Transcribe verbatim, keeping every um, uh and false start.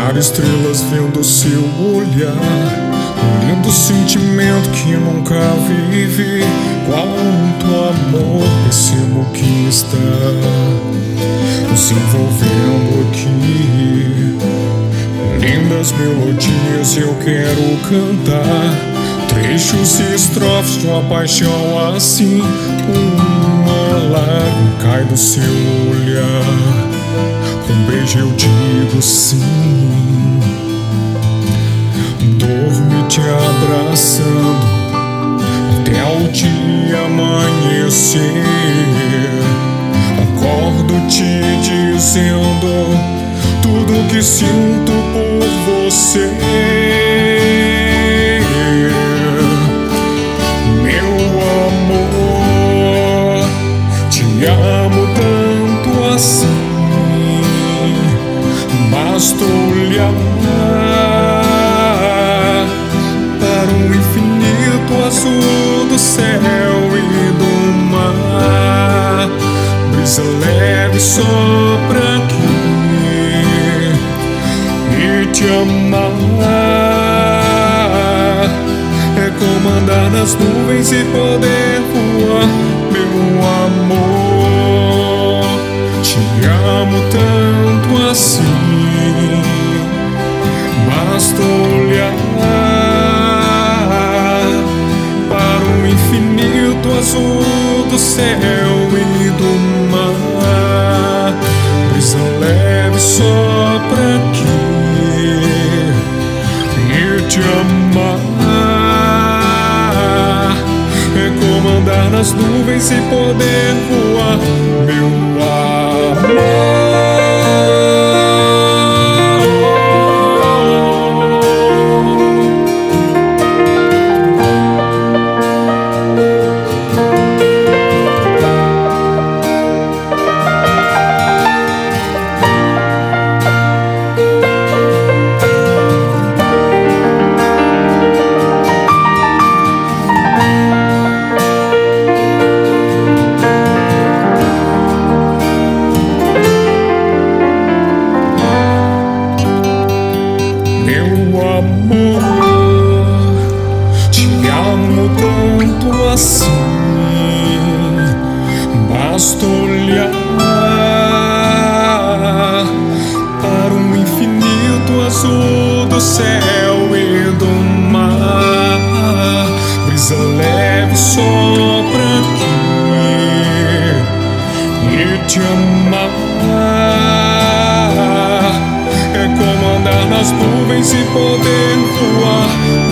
Contar estrelas vendo seu olhar, um lindo sentimento que nunca vivi. Quanto amor percebo que está nos envolvendo aqui. Lindas melodias eu quero cantar, trechos e estrofes de uma paixão assim. Uma lágrima cai do seu olhar, um beijo eu digo sim. Dorme te abraçando até o dia amanhecer. Acordo te dizendo tudo que sinto por você. Meu amor, te amo tanto assim. Basta olhar para o infinito azul do céu e do mar. Brisa leve sopra aqui e te amar é como andar nas nuvens e poder voar. Meu amor, te amo tanto assim. Basta olhar para o infinito azul do céu e do mar. Brisa leve sopra aqui e te amar é como andar nas nuvens e poder voar. Meu amor, te amo tanto assim. Basta olhar para o infinito azul do céu e do mar. Brisa leve sopra aqui e te amar é como andar nas nuvens e poder voar.